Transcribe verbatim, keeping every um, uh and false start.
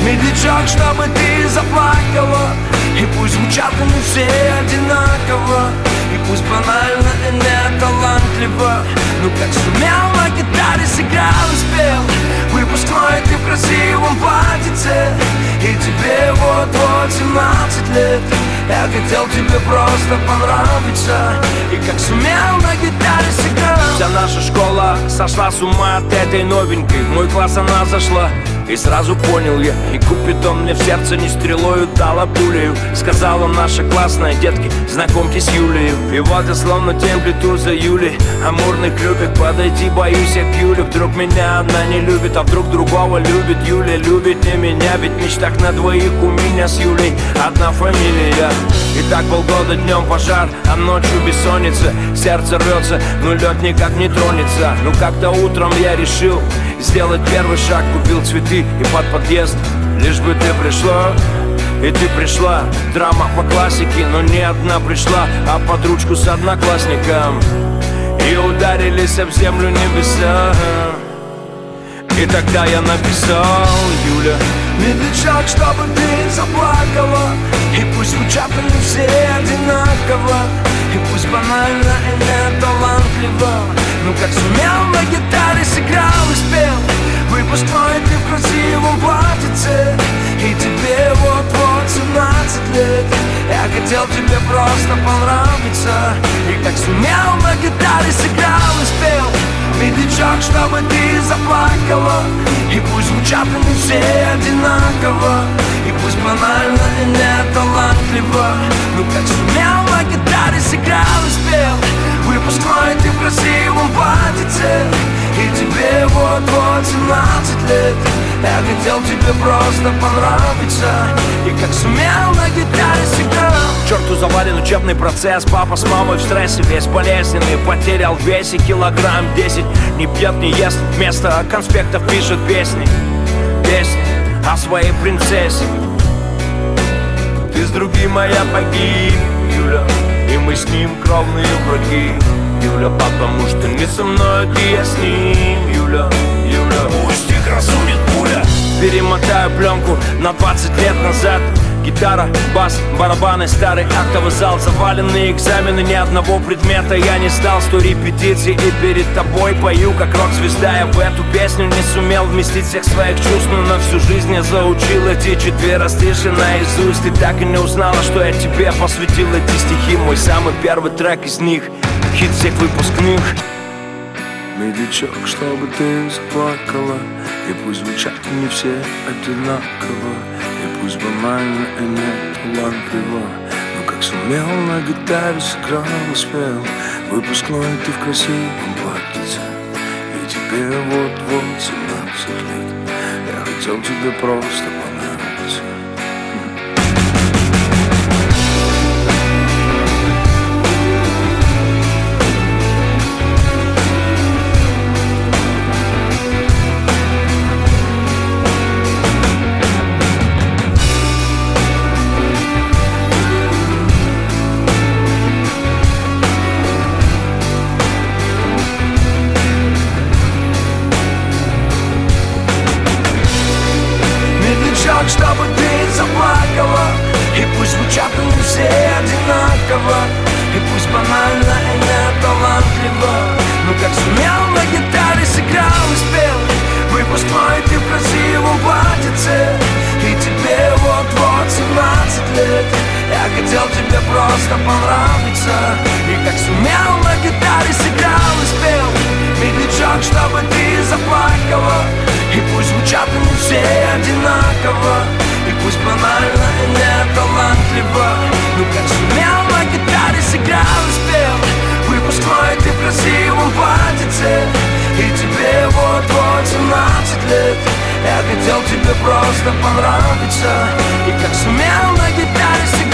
медлячок, чтобы ты заплакала. И пусть звучат они все одинаково, и пусть банально и не талантливо, ну как сумел на гитаре сыграл и спел выпускной ты в красивом платьице. И тебе вот-вот семнадцать лет. Я хотел тебе просто понравиться, и как сумел на гитаре сыграл. Вся наша школа сошла с ума от этой новенькой. В мой класс она зашла, и сразу понял я, и Купидон мне в сердце не стрелою дала пулею. Сказала наша классная: детки, знакомьтесь с Юлею. И вот я словно темплиту за Юлей, амурных любит подойти, боюсь я к Юле. Вдруг меня она не любит, а вдруг другого любит. Юля любит не меня, ведь в мечтах на двоих у меня с Юлей одна фамилия. И так полгода днем пожар, а ночью бессонница. Сердце рвется, но лед никак не тронется. Ну как-то утром я решил сделать первый шаг, купил цветы и под подъезд. Лишь бы ты пришла, и ты пришла. Драма по классике, но не одна пришла, а под ручку с одноклассником. И ударились об землю небеса. И тогда я написал: Юля, медлячок, чтобы ты заплакала. И пусть звучат они все одинаково, и пусть банально и не талантливо, ну как сумел на гитаре сыграл и спел выпускной ты в красивом платьице. И тебе вот-вот семнадцать лет. Я хотел тебе просто понравиться, и как сумел на гитаре сыграл и спел медлячок, чтобы ты заплакала. И пусть звучат они все одинаково, и пусть банально и не талантливо, ну как сумел на гитаре сыграл и спел выпускной ты в красивом платьице. И тебе вот-вот семнадцать лет. Я хотел тебе просто понравиться, и как сумел на гитаре сыграл. Черту завален учебный процесс, папа с мамой в стрессе, весь болезненный, потерял в весе килограмм десять. Не пьет, не ест, вместо конспектов пишет песни. Песни о своей принцессе. Ты с другим, а я погиб, Юля, и мы с ним кровные враги. Юля, потому что не со мной, ты, я с ним. Юля, Юля, пусть их разумит пуля. Перемотаю пленку на двадцать лет назад. Гитара, бас, барабаны, старый актовый зал. Заваленные экзамены, ни одного предмета я не сдал. Сто репетиций и перед тобой пою как рок-звезда. Я в эту песню не сумел вместить всех своих чувств, но на всю жизнь я заучил эти четверостиши наизусть. И так и не узнала, что я тебе посвятил эти стихи. Мой самый первый трек из них, хит всех выпускных. Медлячок, чтобы ты заплакала, и пусть звучат не все одинаково, и пусть банально и не талантливо, но как сумел на гитаре сыграл и спел выпускной ты в красивом платьице. И тебе вот-вот семнадцать лет. Я хотел тебе просто понравиться. Чтобы ты заплакала, и пусть звучат они все одинаково, и пусть банально и не талантливо, ну как сумел на гитаре сыграл и спел выпускной ты в красивом платьице. И тебе вот-вот семнадцать лет. Я хотел тебе просто понравиться, и как сумел на гитаре сыграл и спел медлячок, чтобы ты заплакала. И пусть звучат они все одинаково, и пусть банально и не талантливо, ну как сумел на гитаре сыграл и спел выпускной ты в красивом платьице. И тебе вот-вот семнадцать лет. Я хотел тебе просто понравиться, и как сумел на гитаре сыграл